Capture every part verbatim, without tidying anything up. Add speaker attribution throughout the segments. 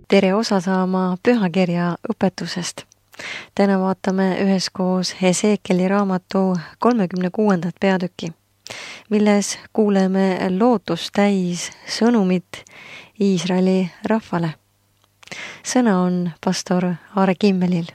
Speaker 1: tere osa saama pühakirja õpetusest. Täna vaatame üheskoos Hesekieli raamatu kolmekümne kuuendat peatükki, milles kuuleme lootust täis sõnumit Iisraeli rahvale. Sõna on pastor Aare Kimmelil.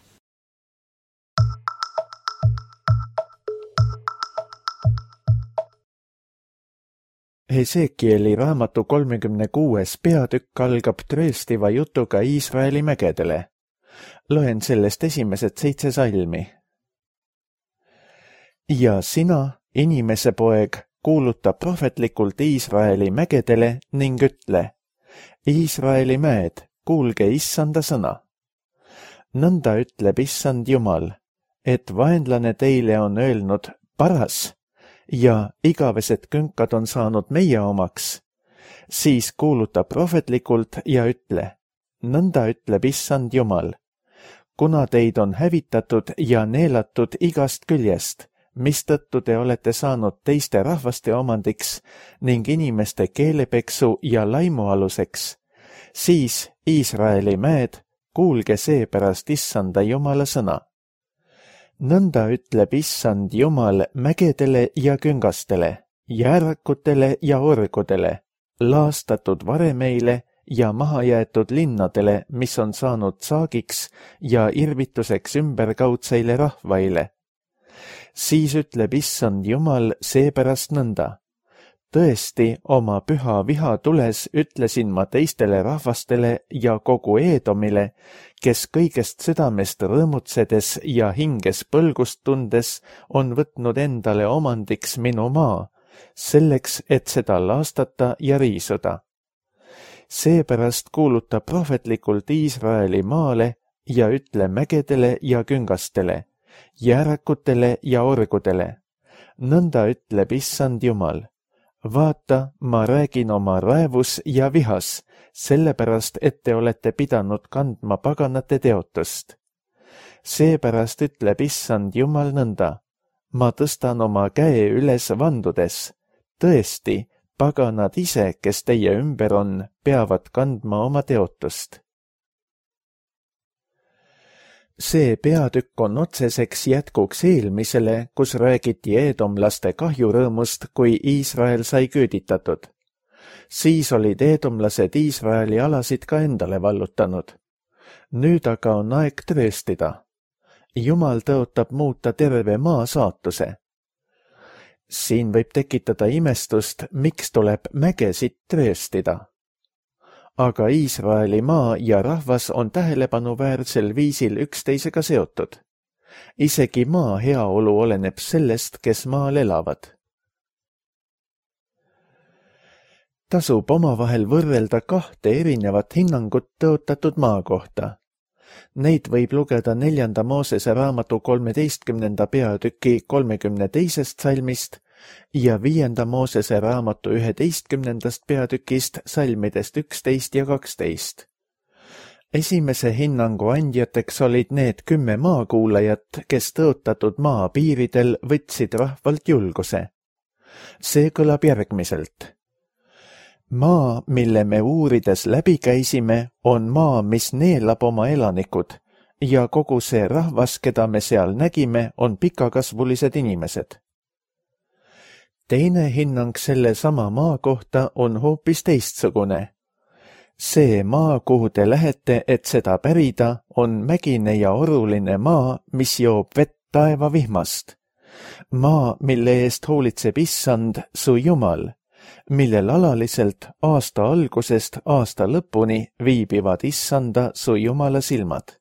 Speaker 2: Hesekieli raamatu kolmekümne kuues peatükk algab trööstiva jutuga Iisraeli mägedele. Loen sellest esimesed seitse salmi. Ja sina, inimese poeg, kuuluta prohvetlikult Iisraeli mägedele ning ütle: Iisraeli mäed, kuulge issanda sõna. Nõnda ütleb issand Jumal, et vaenlane teile on öelnud paras ja igavesed künkad on saanud meie omaks, siis kuuluta prohvetlikult ja ütle: nõnda ütleb issand Jumal, kuna teid on hävitatud ja neelatud igast küljest, mistõttu te olete saanud teiste rahvaste omandiks ning inimeste keelepeksu ja laimualuseks, siis Iisraeli mäed, kuulge seepärast issanda Jumala sõna. Nõnda ütleb issand Jumal mägedele ja küngastele, jäärakutele ja orgudele, laastatud varemeile ja mahajäetud linnadele, mis on saanud saagiks ja irvituseks ümberkaudseile rahvaile. Siis ütleb issand Jumal seepärast nõnda: tõesti, oma püha viha tules ütlesin ma teistele rahvastele ja kogu Eedomile, kes kõigest südamest rõõmutsedes ja hinges põlgust tundes on võtnud endale omandiks minu maa, selleks, et seda laastata ja riisuda. Seepärast kuuluta prohvetlikult Iisraeli maale ja ütle mägedele ja küngastele, jäärakutele ja orgudele. Nõnda ütleb issand Jumal: vaata, ma räägin oma raevus ja vihas, sellepärast, et te olete pidanud kandma paganate teotust. Seepärast ütleb issand Jumal nõnda: ma tõstan oma käe üles vandudes. Tõesti, paganad ise, kes teie ümber on, peavad kandma oma teotust. See peatükk on otseseks jätkuks eelmisele, kus räägiti eedomlaste kahjurõõmust, kui Iisrael sai küüditatud. Siis olid eedomlased Iisraeli alasid ka endale vallutanud. Nüüd aga on aeg trööstida. Jumal tõotab muuta terve maa saatuse. Siin võib tekitada imestust, miks tuleb mägesid trööstida. Aga Iisraeli maa ja rahvas on tähelepanu-väärsel viisil üksteisega seotud. Isegi maa heaolu oleneb sellest, kes maal elavad. Tasub omavahel võrrelda kahte erinevat hinnangut tõotatud maa kohta. Neid võib lugeda neljanda Moosese raamatu kolmeteistkümnenda peatüki kolmekümne teisest salmist ja viienda Moosese raamatu üheteistkümnendast peatükist salmidest üksteist ja kaksteist. Esimese hinnangu andjateks olid need kümme maakuulajat, kes tõotatud maa piiridel võtsid rahvalt julguse. See kõlab järgmiselt: maa, mille me uurides läbi käisime, on maa, mis neelab oma elanikud ja kogu see rahvas, keda me seal nägime, on pikakasvulised inimesed. Teine hinnang selle sama maa kohta on hoopis teistsugune. See maa, kuhu te lähete, et seda pärida, on mägine ja oruline maa, mis joob vett taeva vihmast. Maa, mille eest hoolitseb issand, su Jumal, millel alaliselt aasta algusest aasta lõpuni viibivad issanda su Jumala silmad.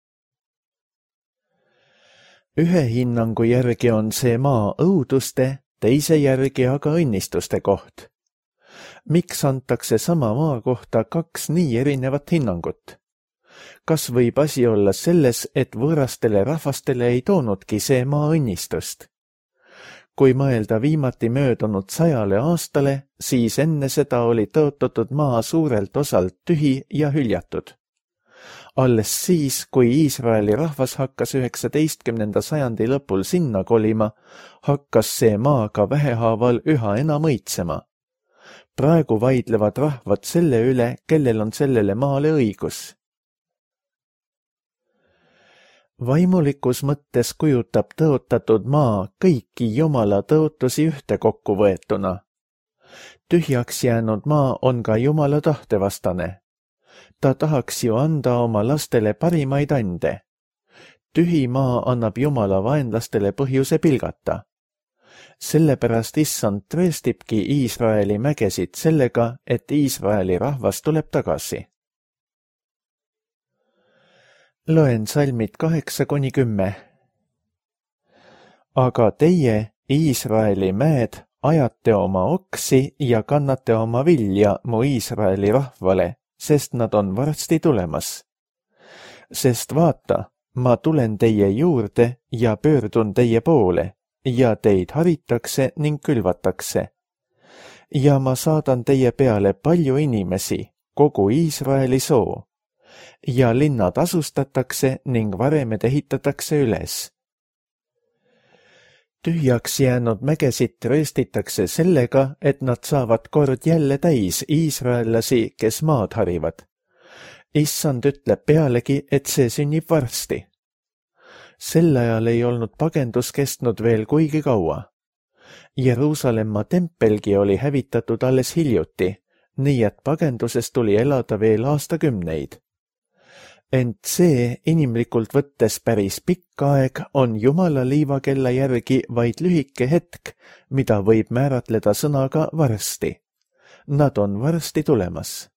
Speaker 2: Ühe hinnangu järgi on see maa õuduste, teise järgi aga õnnistuste koht. Miks antakse sama maa kohta kaks nii erinevat hinnangut? Kas võib asi olla selles, et võõrastele rahvastele ei toonudki see maa õnnistust? Kui mõelda viimati möödunud sajale aastale, siis enne seda oli tõotatud maa suurelt osalt tühi ja hüljatud. Alles siis, kui Iisraeli rahvas hakkas üheksateistkümnenda sajandi lõpul sinna kolima, hakkas see maa ka vähehaaval üha enam õitsema. Praegu vaidlevad rahvad selle üle, kellel on sellele maale õigus. vaimulikus mõttes kujutab tõotatud maa kõiki Jumala tõotusi ühtekokku võetuna. Tühjaks jäänud maa on ka Jumala tahtevastane. Ta tahaks ju anda oma lastele parimaid ande. Tühi maa annab Jumala vaenlastele põhjuse pilgata. Sellepärast issand tõestibki Iisraeli mägesid sellega, et Iisraeli rahvas tuleb tagasi. Loen salmid kaheksa kuni kümme. Aga teie, Iisraeli mäed, ajate oma oksi ja kannate oma vilja mu Iisraeli rahvale, sest nad on varsti tulemas. Sest vaata, ma tulen teie juurde ja pöördun teie poole ja teid haritakse ning külvatakse. Ja ma saadan teie peale palju inimesi, kogu Iisraeli soo. Ja linnad asustatakse ning varemed ehitatakse üles. Tühjaks jäänud mägesid trööstitakse sellega, et nad saavad kord jälle täis iisraellasi, kes maad harivad. Issand ütleb pealegi, et see sünnib varsti. Sel ajal ei olnud pagendus kestnud veel kuigi kaua. Jeruusalemma tempelgi oli hävitatud alles hiljuti, nii et pagenduses tuli elada veel aastakümneid. Ent see, inimlikult võttes päris pikk aeg, on Jumala liivakella järgi vaid lühike hetk, mida võib määratleda sõnaga varsti. Nad on varsti tulemas.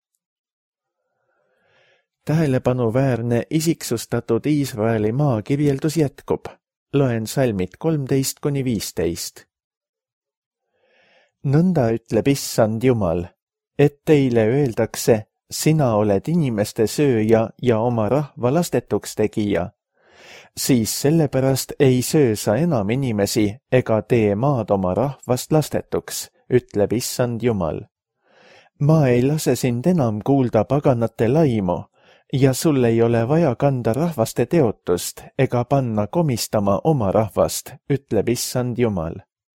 Speaker 2: Tähelepanuväärne isiksustatud Iisraeli maa kirjeldus jätkub. Loen salmid kolmteist kuni viisteist. Nõnda ütleb issand Jumal, et teile öeldakse, sina oled inimeste sööja ja oma rahva lastetuks tegija. Siis sellepärast ei söö sa enam inimesi ega tee maad oma rahvast lastetuks, ütleb issand Jumal. Ma ei lase sind enam kuulda paganate laimu ja sul ei ole vaja kanda rahvaste teotust ega panna komistama oma rahvast, ütleb issand Jumal.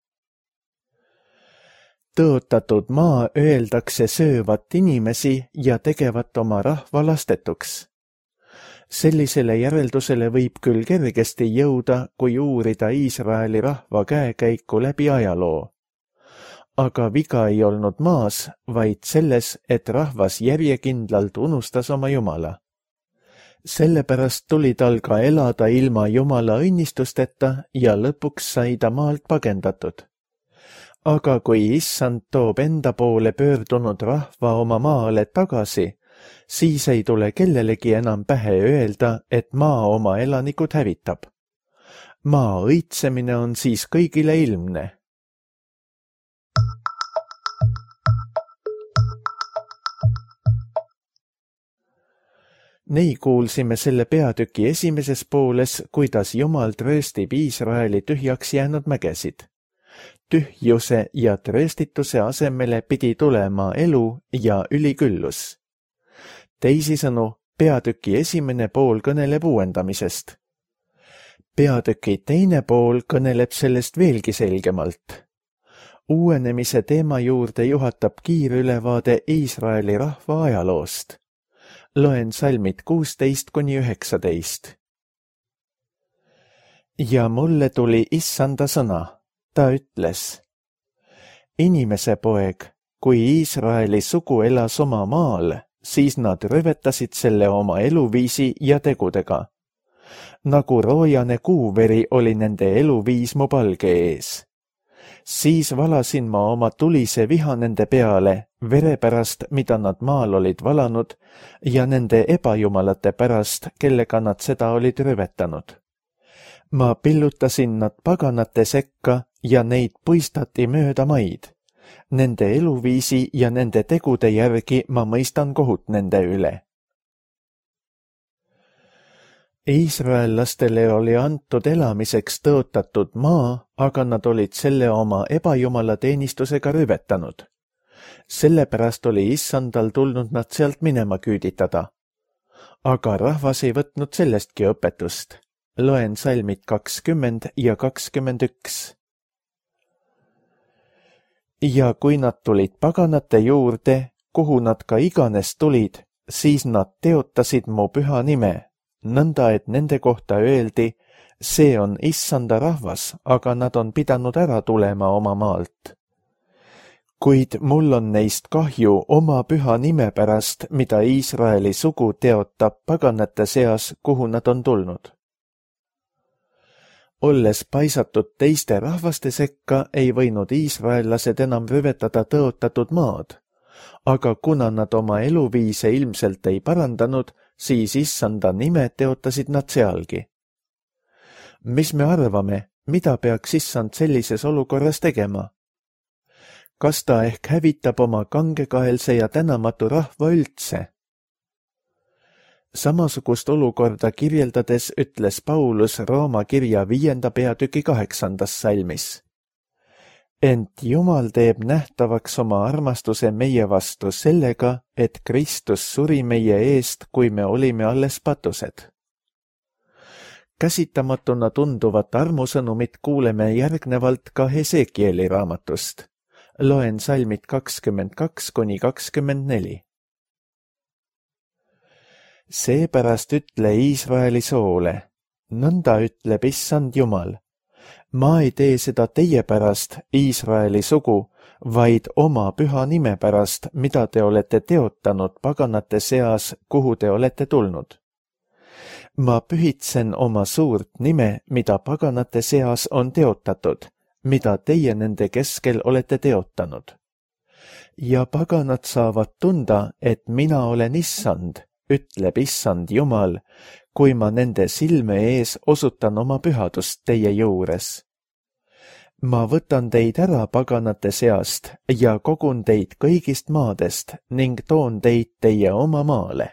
Speaker 2: Tõotatud maa öeldakse söövat inimesi ja tegevat oma rahva lastetuks. Sellisele järeldusele võib küll kergesti jõuda, kui uurida Iisraeli rahva käekäiku läbi ajaloo. Aga viga ei olnud maas, vaid selles, et rahvas järjekindlalt unustas oma Jumala. Sellepärast tuli tal ka elada ilma Jumala õnnistusteta ja lõpuks sai ta maalt pagendatud. Aga kui issand toob enda poole pöördunud rahva oma maale tagasi, siis ei tule kellelegi enam pähe öelda, et maa oma elanikud hävitab. Maa õitsemine on siis kõigile ilmne. Nii kuulsime selle peatüki esimeses pooles, kuidas Jumal trööstib Iisraeli tühjaks jäänud mägesid. Tühjuse ja trööstituse asemele pidi tulema elu ja üliküllus. Teisisõnu, peatüki esimene pool kõneleb uuendamisest. Peatüki teine pool kõneleb sellest veelgi selgemalt. Uuenemise teema juurde juhatab kiirülevaade Iisraeli rahva ajaloost. Loen salmid kuusteist kuni üheksateist. Ja mulle tuli issanda sõna. Ta ütles, inimese poeg, kui Iisraeli sugu elas oma maal, siis nad rüvetasid selle oma eluviisi ja tegudega. Nagu roojane kuuveri oli nende eluviis mu palge ees. Siis valasin ma oma tulise viha nende peale, vere pärast, mida nad maal olid valanud, ja nende ebajumalate pärast, kellega nad seda olid rüvetanud. Ma pillutasin nad paganate sekka ja neid puistati mööda maid. Nende eluviisi ja nende tegude järgi ma mõistan kohut nende üle. Iisraellastele oli antud elamiseks tõotatud maa, aga nad olid selle oma ebajumala teenistusega rüvetanud. Sellepärast oli issandal tulnud nad sealt minema küüditada. Aga rahvas ei võtnud sellestki õpetust. Loen salmid kakskümmend ja kakskümmend üks. Ja kui nad tulid paganate juurde, kuhu nad ka iganes tulid, siis nad teotasid mu püha nime. nõnda et nende kohta öeldi, see on issanda rahvas, aga nad on pidanud ära tulema oma maalt. Kuid mul on neist kahju oma püha nime pärast, mida Iisraeli sugu teotab paganate seas, kuhu nad on tulnud. Olles paisatud teiste rahvaste sekka, ei võinud iisraellased enam rüvetada tõotatud maad, aga kuna nad oma eluviise ilmselt ei parandanud, siis issanda nime teotasid nad sealgi. Mis me arvame, mida peaks issand sellises olukorras tegema? Kas ta ehk hävitab oma kangekaelse ja tänamatu rahva üldse? Samasugust olukorda kirjeldades ütles Paulus Rooma kirja viienda peatüki kaheksandas salmis. Ent Jumal teeb nähtavaks oma armastuse meie vastu sellega, et Kristus suri meie eest, kui me olime alles patused. Käsitamatuna tunduvat armusõnumit kuuleme järgnevalt ka Hesekieli raamatust. Loen salmid kakskümmend kaks kuni kakskümmend neli. Seepärast ütle Iisraeli soole, nõnda ütleb issand Jumal. Ma ei tee seda teie pärast, Iisraeli sugu, vaid oma püha nime pärast, mida te olete teotanud paganate seas, kuhu te olete tulnud. Ma pühitsen oma suurt nime, mida paganate seas on teotatud, mida teie nende keskel olete teotanud. Ja paganad saavad tunda, et mina olen issand, ütleb issand Jumal, kui ma nende silme ees osutan oma pühadust teie juures. Ma võtan teid ära paganate seast ja kogun teid kõigist maadest ning toon teid teie oma maale.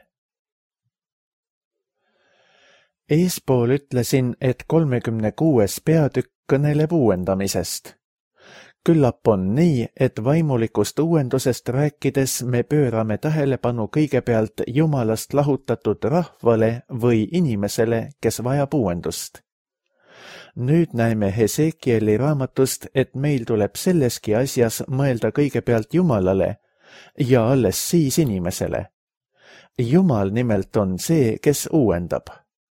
Speaker 2: Eespool ütlesin, et kolmekümne kuues peatükk kõneleb uuendamisest. Küllap on nii, et vaimulikust uuendusest rääkides me pöörame tähelepanu kõigepealt Jumalast lahutatud rahvale või inimesele, kes vajab uuendust. Nüüd näeme Hesekieli raamatust, et meil tuleb selleski asjas mõelda kõigepealt Jumalale ja alles siis inimesele. Jumal nimelt on see, kes uuendab.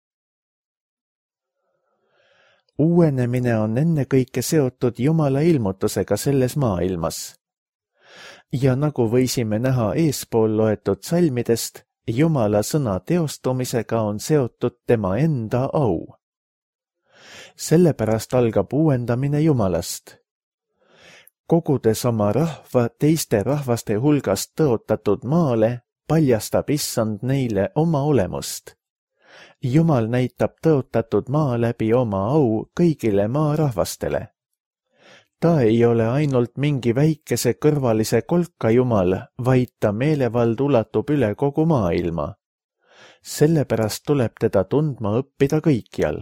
Speaker 2: Uuenemine on ennekõike seotud Jumala ilmutusega selles maailmas. Ja nagu võisime näha eespool loetud salmidest, Jumala sõna teostumisega on seotud tema enda au. Sellepärast algab uuendamine Jumalast. Kogudes oma rahva teiste rahvaste hulgast tõotatud maale, paljastab issand neile oma olemust. Jumal näitab tõotatud maa läbi oma au kõigile maarahvastele. Ta ei ole ainult mingi väikese kõrvalise kolka Jumal, vaid ta meelevald ulatub üle kogu maailma. Sellepärast tuleb teda tundma õppida kõikjal.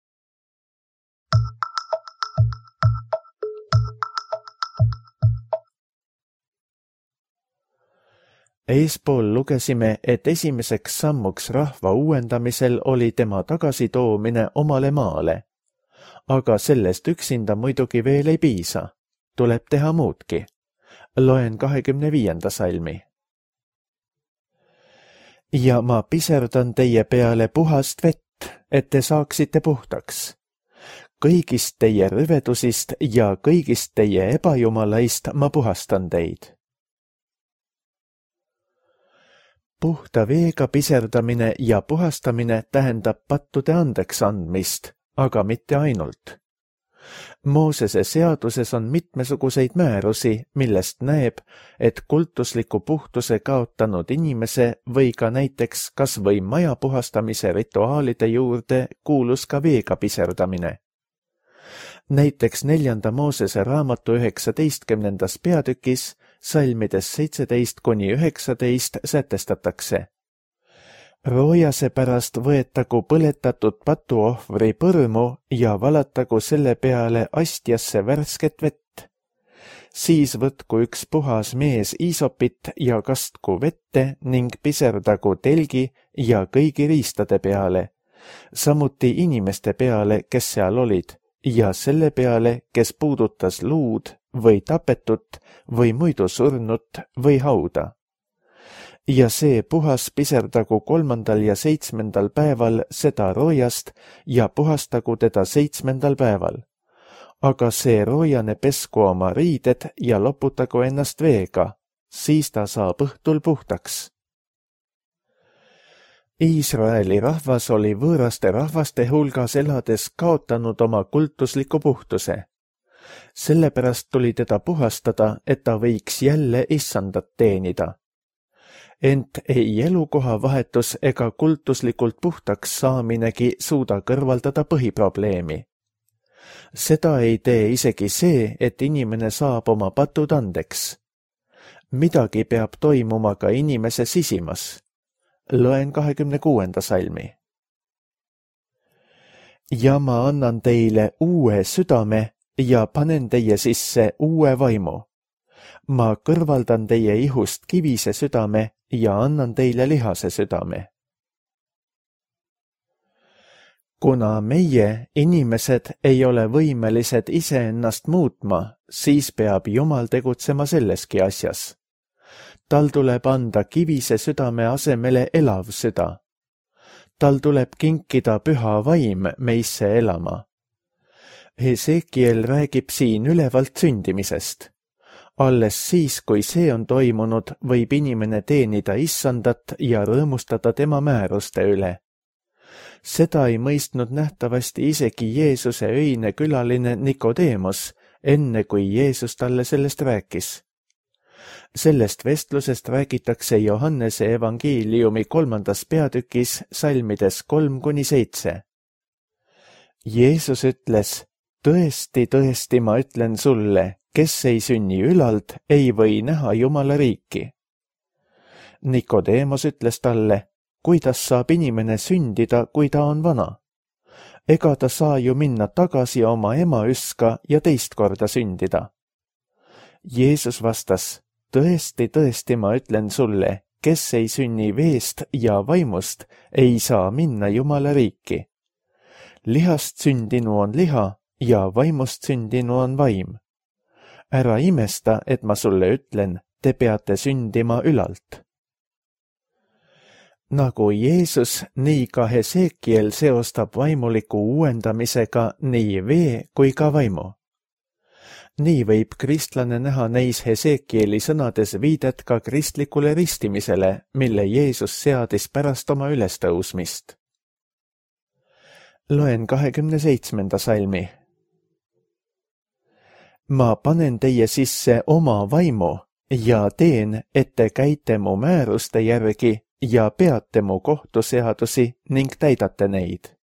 Speaker 2: Eespool lugesime, et esimeseks sammuks rahva uuendamisel oli tema tagasitoomine omale maale. Aga sellest üksinda muidugi veel ei piisa. Tuleb teha muudki. Loen kahekümne viienda salmi. Ja ma piserdan teie peale puhast vett, et te saaksite puhtaks. Kõigist teie rüvedusist ja kõigist teie ebajumalaist ma puhastan teid. Puhta veega piserdamine ja puhastamine tähendab pattude andeks andmist, aga mitte ainult. Moosese seaduses on mitmesuguseid määrusi, millest näeb, et kultusliku puhtuse kaotanud inimese või ka näiteks kas või maja puhastamise rituaalide juurde kuulus ka veega piserdamine. Näiteks neljanda Moosese raamatu üheksateistkümnendas peatükis salmides seitseteist kuni üheksateist sätestatakse. Roojase pärast võetagu põletatud patuohvri põrmu ja valatagu selle peale astjasse värsket vett. Siis võtku üks puhas mees iisopit ja kastku vette ning piserdagu telgi ja kõigi riistade peale, samuti inimeste peale, kes seal olid, ja selle peale, kes puudutas luud või tapetut või muidu surnut või hauda. ja see puhas piserdagu kolmandal ja seitsmendal päeval seda roojast ja puhastagu teda seitsmendal päeval. Aga see roojane pesku oma riided ja loputagu ennast veega, siis ta saab õhtul puhtaks. Iisraeli rahvas oli võõraste rahvaste hulgas elades kaotanud oma kultusliku puhtuse. Sellepärast tuli teda puhastada, et ta võiks jälle issandat teenida. Ent ei elukoha vahetus ega kultuslikult puhtaks saaminegi suuda kõrvaldada põhiprobleemi. Seda ei tee isegi see, et inimene saab oma patud andeks. Midagi peab toimuma ka inimese sisimas. Loen kahekümne kuuenda salmi. Ja ma annan teile uue südame ja panen teie sisse uue vaimu. Ma kõrvaldan teie ihust kivise südame ja annan teile lihase südame. Kuna meie, inimesed, ei ole võimelised iseennast muutma, siis peab Jumal tegutsema selleski asjas. Tal tuleb anda kivise südame asemele elav süda. Tal tuleb kinkida püha vaim meisse elama. Hesekiel räägib siin ülevalt sündimisest. Alles siis, kui see on toimunud, võib inimene teenida issandat ja rõõmustada tema määruste üle. Seda ei mõistnud nähtavasti isegi Jeesuse öine külaline Nikodeemos, enne kui Jeesus talle sellest rääkis. Sellest vestlusest räägitakse Johannese evangeeliumi kolmandas peatükis salmides kolm kuni seitse. Jeesus ütles, tõesti, tõesti, ma ütlen sulle, kes ei sünni ülalt, ei või näha Jumala riiki. Nikodeemos ütles talle, kuidas saab inimene sündida, kui ta on vana? Ega ta saa ju minna tagasi oma ema üska ja teist korda sündida. Jeesus vastas, tõesti, tõesti, ma ütlen sulle, kes ei sünni veest ja vaimust, ei saa minna Jumala riiki. Lihast sündinu on liha ja vaimust sündinu on vaim. Ära imesta, et ma sulle ütlen, te peate sündima ülalt. Nagu Jeesus, nii ka Hesekiel seostab vaimuliku uuendamisega nii vee kui ka vaimu. Nii võib kristlane näha neis Hesekieli sõnades viidet ka kristlikule ristimisele, mille Jeesus seadis pärast oma ülestõusmist. Loen kahekümne seitsmenda salmi. Ma panen teie sisse oma vaimu ja teen, et te käite mu määruste järgi ja peate mu kohtuseadusi ning täidate neid.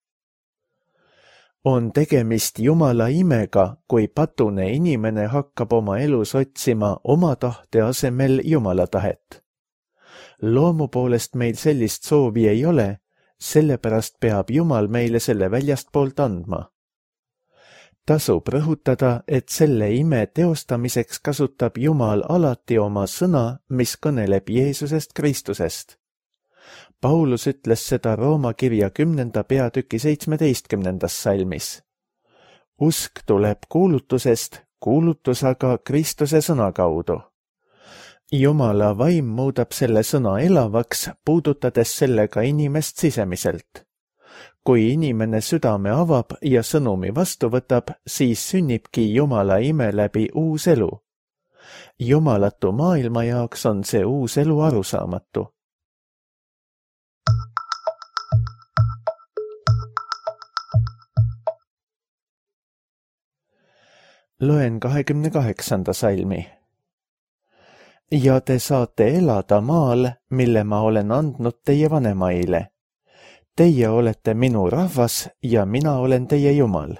Speaker 2: On tegemist Jumala imega, kui patune inimene hakkab oma elus otsima oma tahte asemel Jumala tahet. Loomu poolest meil sellist soovi ei ole, sellepärast peab Jumal meile selle väljastpoolt andma. Tasub rõhutada, et selle ime teostamiseks kasutab Jumal alati oma sõna, mis kõneleb Jeesusest Kristusest. Paulus ütles seda Rooma kirja kümnenda peatüki seitsmeteistkümnendas salmis. Usk tuleb kuulutusest, kuulutus aga Kristuse sõna kaudu. Jumala vaim muudab selle sõna elavaks, puudutades sellega inimest sisemiselt. Kui inimene südame avab ja sõnumi vastu võtab, siis sünnibki Jumala ime läbi uus elu. Jumalatu maailma jaoks on see uus elu arusaamatu. Loen kahekümne kaheksanda salmi. Ja te saate elada maal, mille ma olen andnud teie vanemaile. Teie olete minu rahvas ja mina olen teie Jumal.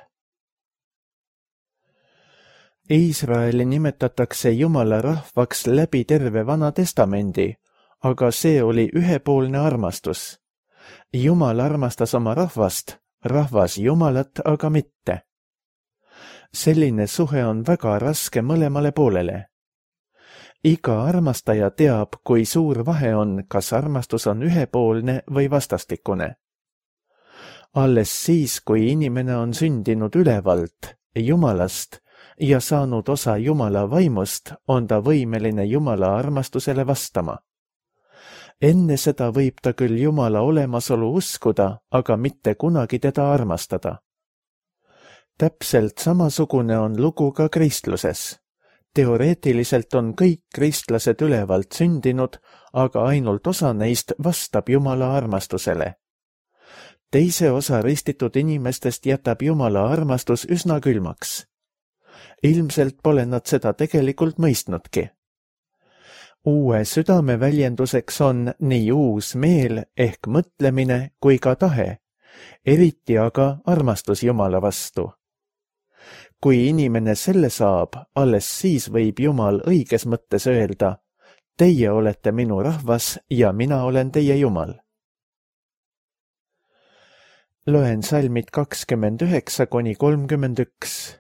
Speaker 2: Iisraeli nimetatakse Jumala rahvaks läbi terve Vana Testamendi, aga see oli ühepoolne armastus. Jumal armastas oma rahvast, rahvas Jumalat aga mitte. Selline suhe on väga raske mõlemale poolele. Iga armastaja teab, kui suur vahe on, kas armastus on ühepoolne või vastastikune. Alles siis, kui inimene on sündinud ülevalt, Jumalast, ja saanud osa Jumala vaimust, on ta võimeline Jumala armastusele vastama. enne seda võib ta küll Jumala olemasolu uskuda, aga mitte kunagi teda armastada. Täpselt samasugune on lugu ka kristluses. Teoreetiliselt on kõik kristlased ülevalt sündinud, aga ainult osa neist vastab Jumala armastusele. Teise osa ristitud inimestest jätab Jumala armastus üsna külmaks. Ilmselt pole nad seda tegelikult mõistnudki. Uue südame väljenduseks on nii uus meel ehk mõtlemine kui ka tahe, eriti aga armastus Jumala vastu. Kui inimene selle saab, alles siis võib Jumal õiges mõttes öelda, teie olete minu rahvas ja mina olen teie Jumal. Loen salmid kakskümmend üheksa kuni kolmkümmend üks.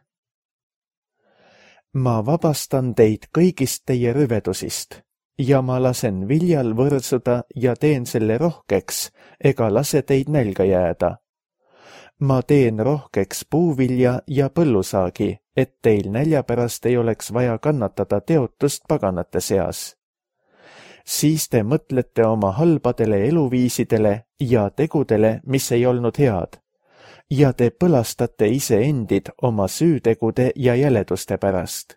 Speaker 2: Ma vabastan teid kõigist teie rüvedusist ja ma lasen viljal võrsuda ja teen selle rohkeks ega lase teid nälga jääda. Ma teen rohkeks puuvilja ja põllusaagi, et teil nälja pärast ei oleks vaja kannatada teotust paganate seas. Siis te mõtlete oma halbadele eluviisidele ja tegudele, mis ei olnud head, ja te põlastate iseendid oma süütegude ja jäleduste pärast.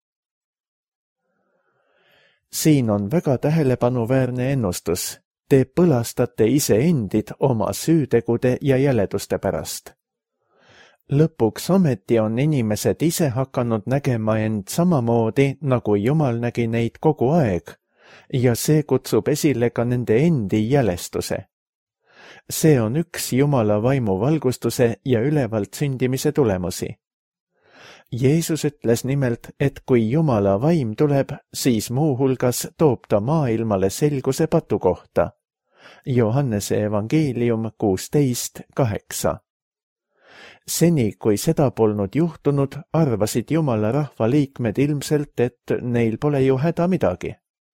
Speaker 2: Siin on väga tähelepanuväärne ennustus. Te põlastate iseendid oma süütegude ja jäleduste pärast. Lõpuks ometi on inimesed ise hakanud nägema end samamoodi, nagu Jumal nägi neid kogu aeg, ja see kutsub esile ka nende endi jälestuse. See on üks Jumala vaimu valgustuse ja ülevalt sündimise tulemusi. Jeesus ütles nimelt, et kui Jumala vaim tuleb, siis muuhulgas toob ta maailmale selguse patu kohta. Johannese evangeelium kuusteist kaheksa. Seni, kui seda polnud juhtunud, arvasid Jumala rahva liikmed ilmselt, et neil pole ju häda midagi.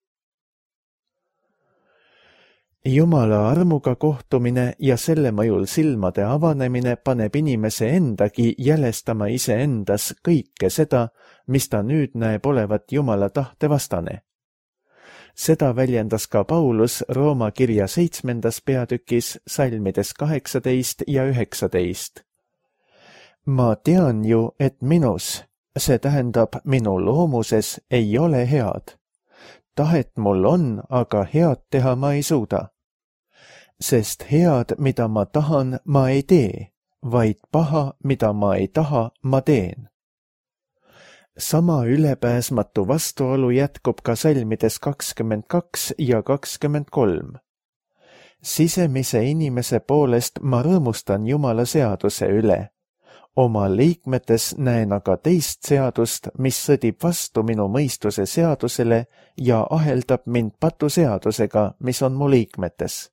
Speaker 2: Jumala armuga kohtumine ja selle mõjul silmade avanemine paneb inimese endagi jälestama iseendas kõike seda, mis ta nüüd näeb olevat Jumala tahte vastane. Seda väljendas ka Paulus Rooma kirja seitsmendas peatükis salmides kaheksateist ja üheksateist. Ma tean ju, et minus, see tähendab minu loomuses, ei ole head. Tahet mul on, aga head teha ma ei suuda. Sest head, mida ma tahan, ma ei tee, vaid paha, mida ma ei taha, ma teen. Sama ülepääsmatu vastuolu jätkub ka salmides kakskümmend kaks ja kakskümmend kolm. Sisemise inimese poolest ma rõõmustan Jumala seaduse üle. Oma liikmetes näen aga teist seadust, mis sõdib vastu minu mõistuse seadusele ja aheldab mind patuseadusega, mis on mu liikmetes.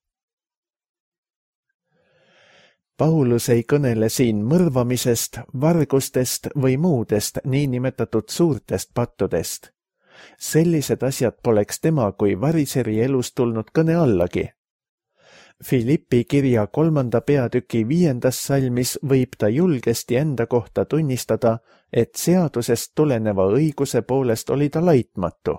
Speaker 2: Paulus ei kõnele siin mõrvamisest, vargustest või muudest niinimetatud suurtest pattudest. Sellised asjad poleks tema kui variseri elust tulnud kõne allagi. Filippi kirja kolmanda peatüki viiendas salmis võib ta julgesti enda kohta tunnistada, et seadusest tuleneva õiguse poolest oli ta laitmatu.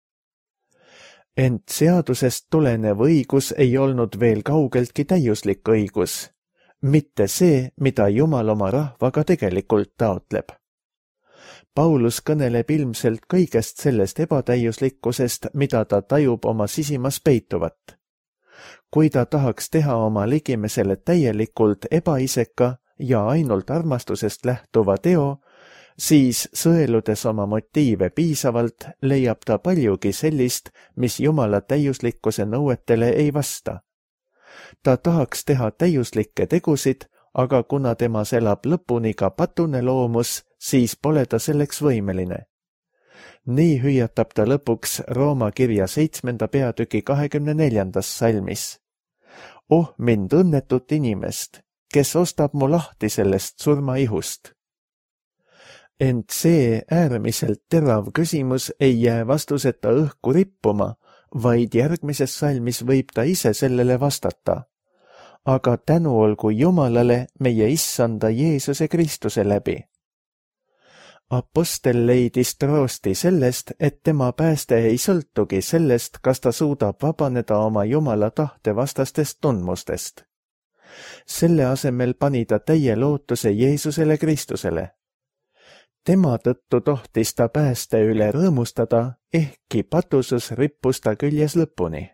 Speaker 2: Ent seadusest tulenev õigus ei olnud veel kaugeltki täiuslik õigus. Mitte see, mida Jumal oma rahvaga tegelikult taotleb. Paulus kõneleb ilmselt kõigest sellest ebatäiuslikkusest, mida ta tajub oma sisimas peituvat. Kui ta tahaks teha oma ligimesele täielikult ebaiseka ja ainult armastusest lähtuva teo, siis sõeludes oma motiive piisavalt, leiab ta paljugi sellist, mis Jumala täiuslikkuse nõuetele ei vasta. Ta tahaks teha täiuslikke tegusid, aga kuna temas elab lõpuni ka patune loomus, siis pole ta selleks võimeline. Nii hüüatab ta lõpuks Rooma kirja seitsmenda peatüki kahekümne neljandas salmis. Oh mind õnnetut inimest, kes ostab mu lahti sellest surmaihust. Ent see äärmiselt terav küsimus ei jää vastuseta õhku rippuma, vaid järgmises salmis võib ta ise sellele vastata. Aga tänu olgu Jumalale meie Issanda Jeesuse Kristuse läbi. Apostel leidis troosti sellest, et tema pääste ei sõltugi sellest, kas ta suudab vabaneda oma Jumala tahte vastastest tundmustest. Selle asemel pani ta täie lootuse Jeesusele Kristusele. Tema tõttu tohtis ta pääste üle rõõmustada, ehkki patusus rippus ta küljes lõpuni.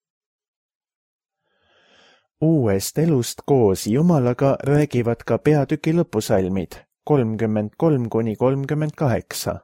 Speaker 2: Uuest elust koos Jumalaga räägivad ka peatüki lõpusalmid kolmkümmend kolm kuni kolmkümmend kaheksa.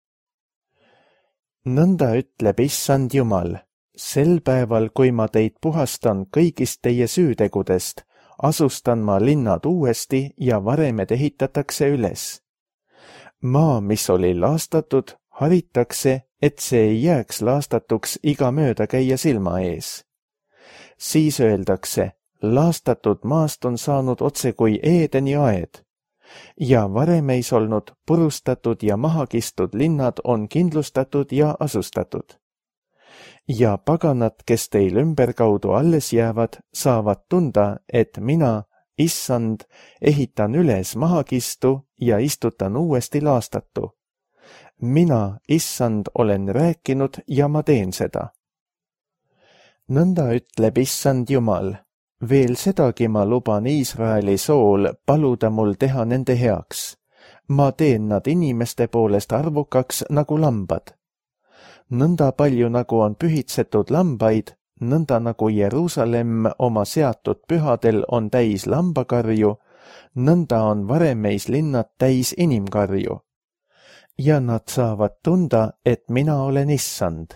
Speaker 2: Nõnda ütleb Issand Jumal, sel päeval, kui ma teid puhastan kõigist teie süütegudest, asustan ma linnad uuesti ja varemed ehitatakse üles. Maa, mis oli laastatud, haritakse, et see ei jääks laastatuks iga mööda käia silma ees. Siis öeldakse, laastatud maast on saanud otse kui Eedeni aed ja varemeis olnud purustatud ja mahakistud linnad on kindlustatud ja asustatud. Ja paganad, kes teil ümberkaudu alles jäävad, saavad tunda, et mina, Issand, ehitan üles mahakistu ja istutan uuesti laastatu. Mina, Issand, olen rääkinud ja ma teen seda. Nõnda ütleb Issand Jumal, veel sedagi ma luban Iisraeli sool paluda mul teha nende heaks. Ma teen nad inimeste poolest arvukaks nagu lambad. Nõnda palju nagu on pühitsetud lambaid, nõnda nagu Jeruusalemm oma seatud pühadel on täis lambakarju, nõnda on varemeis linnad täis inimkarju. Ja nad saavad tunda, et mina olen Issand.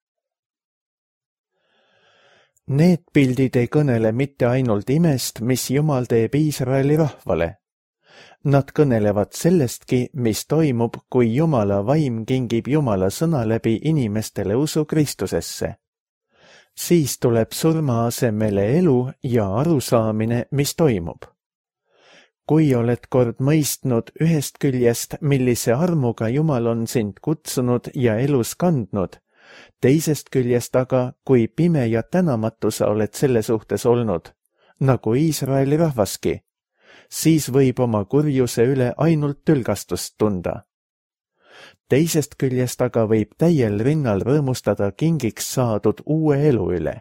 Speaker 2: Need pildid ei kõnele mitte ainult imest, mis Jumal teeb Iisraeli rahvale. Nad kõnelevad sellestki, mis toimub, kui Jumala vaim kingib Jumala sõna läbi inimestele usu Kristusesse. Siis tuleb surma asemele elu ja arusaamine, mis toimub. Kui oled kord mõistnud ühest küljest, millise armuga Jumal on sind kutsunud ja elus kandnud, teisest küljest aga, kui pime ja tänamatu sa oled selle suhtes olnud, nagu Iisraeli rahvaski, siis võib oma kurjuse üle ainult tülgastust tunda. Teisest küljest aga võib täiel rinnal rõõmustada kingiks saadud uue elu üle.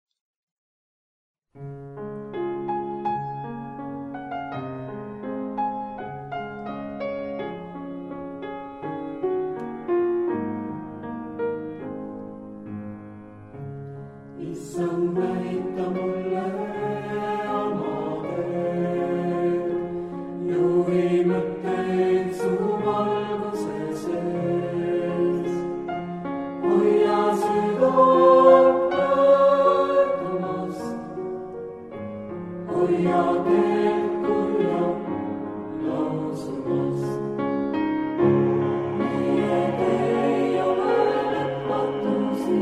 Speaker 3: Issand, näita mulle oma teed, juhi mõtteid su valguse sees. Hoia südant pöördumast, hoia teed kurja lausumast. Meie ei ole lõpmatusi.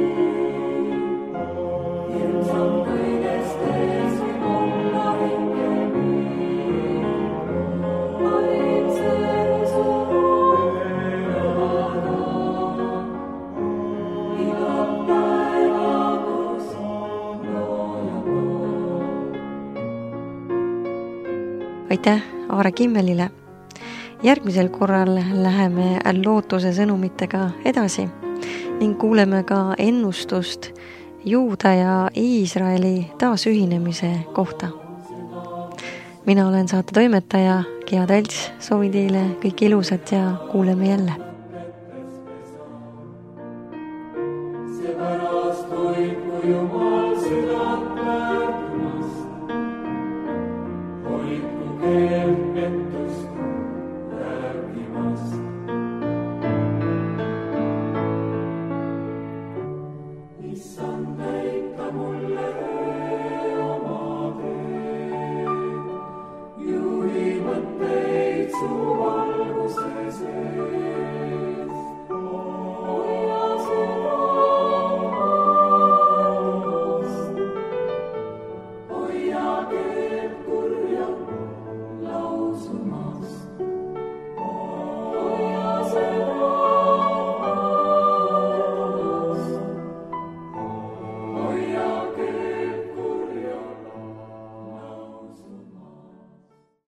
Speaker 1: Aitäh Aare Kimmelile. Järgmisel korral läheme lootuse sõnumitega edasi ning kuuleme ka ennustust Juuda ja Iisraeli taasühinemise kohta. Mina olen saate toimetaja Gea Talts, soovin teile kõik ilusat ja kuuleme jälle.
Speaker 3: Seepärast hoidku Jumal südant pöördumast, hoidku keelt pettust rääkimast. Issand, näita mulle oma teed, juhi mõtteid su